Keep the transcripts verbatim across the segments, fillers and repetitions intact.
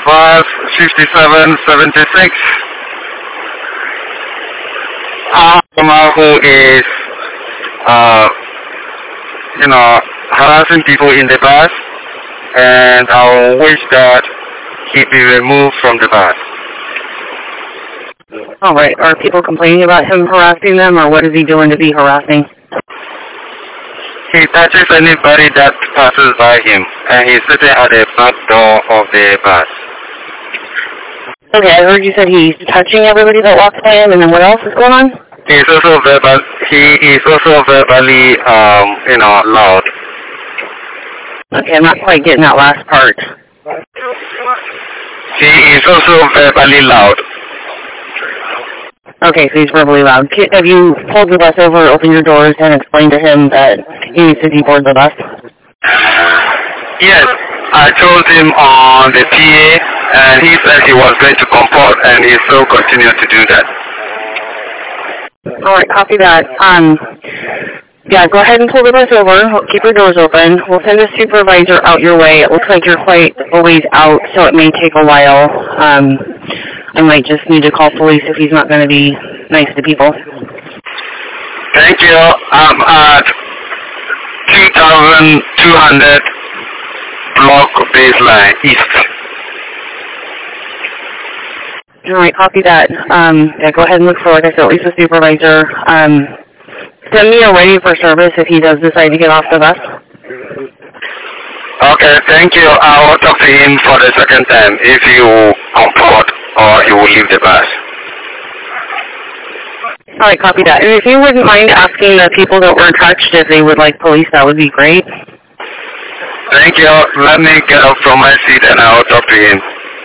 bus fifty-seven seventy-six. Uh, someone who is, uh, you know, harassing people in the bus, and I wish that he be removed from the bus. All right. Are people complaining about him harassing them, or what is he doing to be harassing? He touches anybody that passes by him, and he's sitting at the back door of the bus. Okay, I heard you said he's touching everybody that walks by him, and then what else is going on? He's also verbal. He is also verbally, um, you know, loud. Okay, I'm not quite getting that last part. He is also verbally loud. Okay, so he's verbally loud. Have you pulled the bus over, opened your doors, and explained to him that he needs to deboard the bus? Yes, I told him on the P A, and he said he was going to comport, and he still continued to do that. All right, copy that. Um, yeah, go ahead and pull the bus over. Keep your doors open. We'll send a supervisor out your way. It looks like you're quite a ways out, so it may take a while. Um, I might just need to call police if he's not going to be nice to people. Thank you. I'm at two thousand two hundred block baseline east. All right, copy that. Um, yeah, go ahead and look for, like I said, at least a supervisor. Um, send me a ready for service if he does decide to get off the bus. Okay, thank you. I will talk to him for the second time if you comport or he will leave the bus. All right, copy that. And if you wouldn't mind asking the people that were touched if they would like police, that would be great. Thank you. Let me get up from my seat and I will talk to him.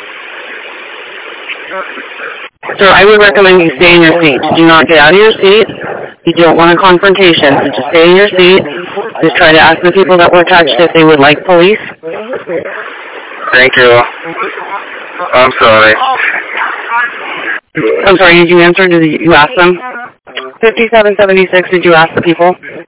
Sir, I would recommend you stay in your seat. Do not get out of your seat. You don't want a confrontation, so just stay in your seat. Just try to ask the people that were touched if they would like police. Thank you. I'm sorry. I'm sorry, did you answer? Did you ask them? fifty-seven seventy-six, did you ask the people?